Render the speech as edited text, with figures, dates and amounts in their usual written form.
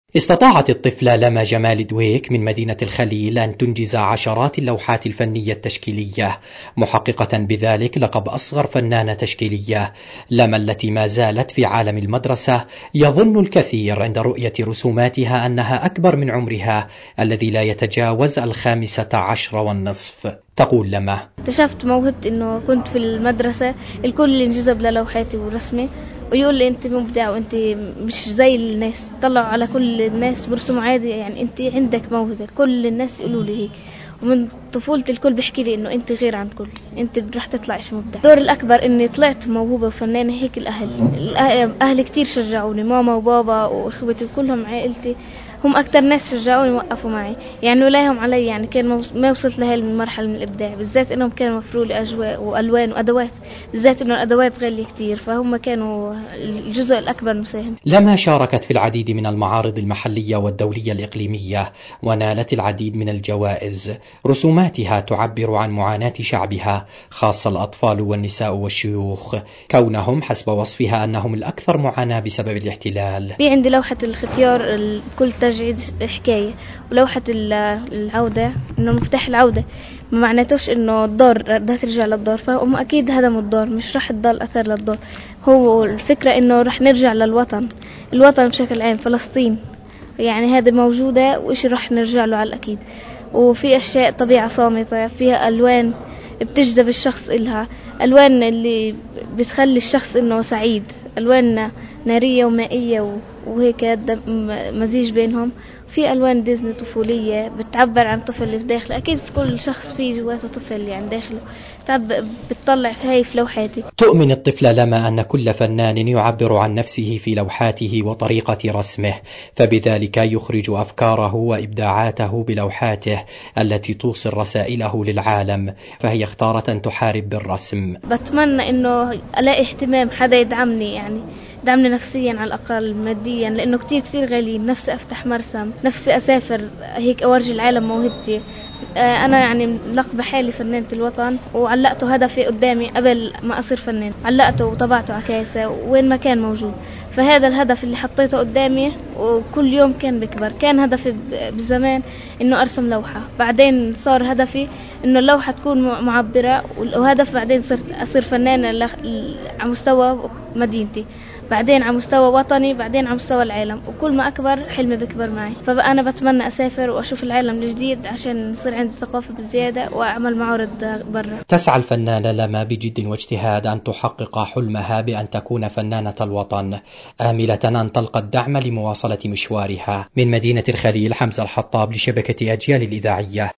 استطاعت الطفلة لما جمال دويك من مدينة الخليل أن تنجز عشرات اللوحات الفنية التشكيلية، محققة بذلك لقب أصغر فنانة تشكيلية. لما التي ما زالت في عالم المدرسة يظن الكثير عند رؤية رسوماتها أنها أكبر من عمرها الذي لا يتجاوز 15.5. تقول لما: اكتشفت موهبتي انه كنت في المدرسة الكل انجذب للوحاتي ورسمي ويقول لي انت مبدع وانت مش زي الناس، طلعوا على كل الناس برسموا عادي، يعني انت عندك موهبة، كل الناس يقولوا لي هيك. ومن طفولتي الكل بيحكي لي انه انت غير عن كل، انت رح تطلعش مبدع. الدور الاكبر اني طلعت موهوبة وفنانة هيك. الاهل كتير شجعوني، ماما وبابا واخوتي وكلهم عائلتي هم اكتر ناس شجعوني ووقفوا معي، يعني ولاهم علي، يعني كان ما وصلت لهي المرحله من الابداع، بالذات انهم كانوا مفروا لي اجواء والوان وادوات، بالذات انه الادوات غاليه كتير، فهم كانوا الجزء الاكبر مساهم. لما شاركت في العديد من المعارض المحلية والدولية الإقليمية ونالت العديد من الجوائز. رسوماتها تعبر عن معاناة شعبها، خاصة الأطفال والنساء والشيوخ، كونهم حسب وصفها أنهم الأكثر معاناة بسبب الاحتلال. في عندي لوحة الختيار كل تجعيد حكاية، ولوحة العودة إنه مفتاح العودة، ما معناتوش إنه الدار بدها ترجع للدار، فهم أكيد هدموا الدار، مش راح تضل أثر للدار. هو الفكرة إنه راح نرجع للوطن، الوطن بشكل عام، فلسطين يعني هذه موجودة وإشي راح نرجع له على الأكيد. وفي أشياء طبيعة صامتة فيها ألوان بتجذب الشخص إلها، ألوان اللي بتخلي الشخص إنه سعيد، ألوان نارية ومائية وهيك مزيج بينهم. في ألوان ديزني طفولية بتعبر عن الطفل اللي في داخله، أكيد في كل شخص فيه جواته طفل يعني داخله، بتطلع في هاي في لوحاتي. تؤمن الطفلة لما أن كل فنان يعبر عن نفسه في لوحاته وطريقة رسمه، فبذلك يخرج أفكاره وإبداعاته بلوحاته التي توصل رسائله للعالم، فهي اختارت أن تحارب بالرسم. بتمنى إنه ألاقي اهتمام، حدا يدعمني، يعني دعمني نفسيا على الأقل، ماديا لأنه كتير غاليين. نفسي أفتح مرسم، نفسي أسافر هيك أورجي العالم موهبتي. أنا يعني ملقبة حالي فنانة الوطن، وعلقته هدفي قدامي قبل ما أصير فنان، علقته وطبعته على كاسة وين ما كان موجود. فهذا الهدف اللي حطيته قدامي وكل يوم كان بكبر. كان هدفي بزمان إنه أرسم لوحة، بعدين صار هدفي إنه اللوحة تكون معبرة، وهدف بعدين صرت أصير فنانة على مستوى مدينتي، بعدين على مستوى وطني، بعدين على مستوى العالم، وكل ما أكبر حلمي بكبر معي. فأنا بتمنى أسافر وأشوف العالم الجديد عشان يصير عندي ثقافة بالزيادة وأعمل معارض برا. تسعى الفنانة لما بجد واجتهاد أن تحقق حلمها بأن تكون فنانة الوطن، آملة أن تلقى الدعم لمواصلة مشوارها. من مدينة الخليل، حمزة الحطاب لشبكة أجيال الإذاعية.